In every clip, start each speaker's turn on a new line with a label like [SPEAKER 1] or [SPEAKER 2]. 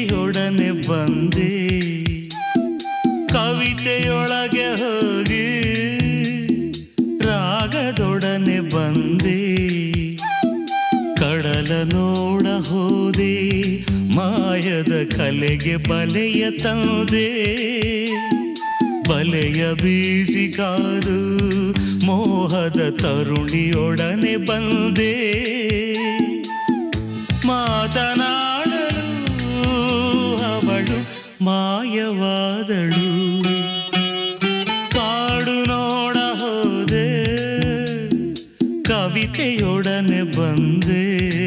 [SPEAKER 1] ಕವಿತೆಯೊಡನೆ ಬಂದೆ, ಕವಿತೆಯೊಳಗೆ ಹೋಗಿ ರಾಗದೊಡನೆ ಬಂದೆ, ಕಡಲ ನೋಡ ಹೋದೆ, ಮಾಯದ ಕಲೆಗೆ ಬಲೆಯ ತಂದೆ, ಬಲೆಯ ಬೀಸಿ ಕಾದು ಮೋಹದ ತರುಣಿಯೊಡನೆ ಬಂದೆ, ಮಾತನಾಡಲು ಅವಳು ಮಾಯವಾದಳು, ಕಾಡು ನೋಡ ಹೋದೆ, ಕವಿತೆಯೊಡನೆ ಬಂದೆ.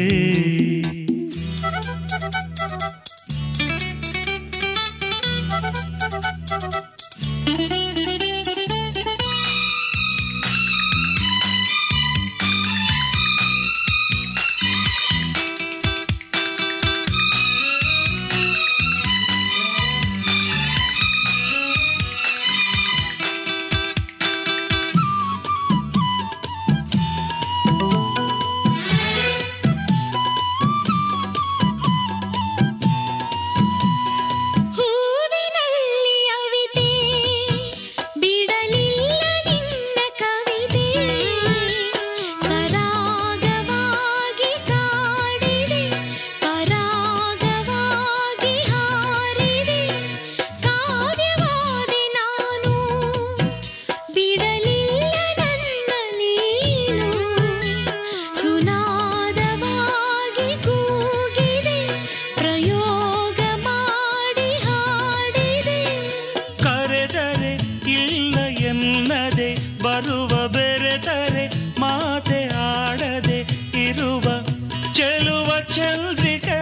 [SPEAKER 1] ಬರುವ ಬೆರೆತರೆ ಮಾತೆ ಆಡದೆ ಇರುವ ಚೆಲುವ ಚಂದ್ರಿಕೆ,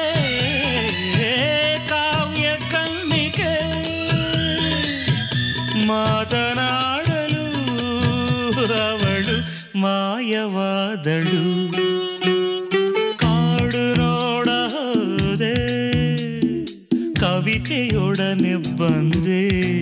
[SPEAKER 1] ಕಾವ್ಯ ಕನ್ನಿಕೆ, ಮಾತನಾಡಲು ಅವಳು ಮಾಯವಾದಳು, ಕಾಡು ನೋಡ ಹೋದೆ, ಕವಿತೆಯೊಡನೆ ಬಂದೆ.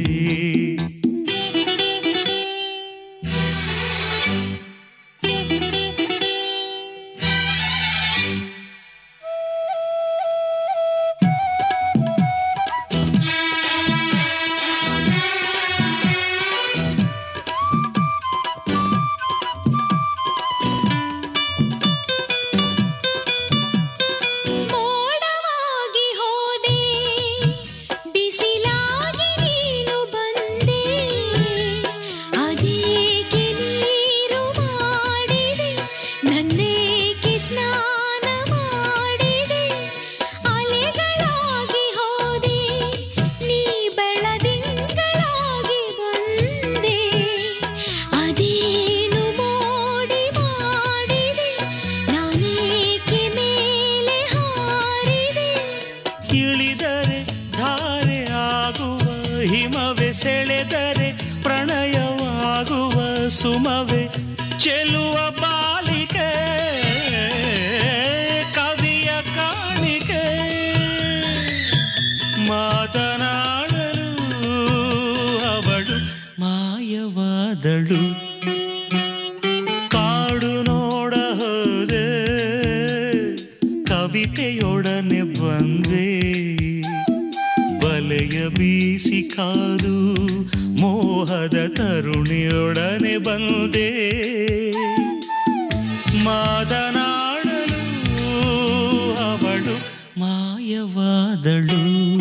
[SPEAKER 1] ಇಳಿದರೆ ಧಾರೆ ಆಗುವ ಹಿಮವೇ, ಸೆಳೆದರೆ ಪ್ರಣಯವಾಗುವ ಸುಮವೇ, ಚೆಲುವ ಬಾಲಿಕೆ, ಕವಿಯ ಕಾಣಿಕೆ, ಮಾತನಾಡಲು ಅವಳು ಮಾಯವಾದಳು, ಕಾಡು ನೋಡ ಹೋದೆ, ಕವಿತೆಯೊಡನೆ ಬಂದೆ, ಬಲೆಯ ಬೀಸಿ ಕಾದು ಮೋಹದ ತರುಣಿಯೊಡನೆ ಬಂದೆ, ಮಾತನಾಡಲು ಅವಳು ಮಾಯವಾದಳು.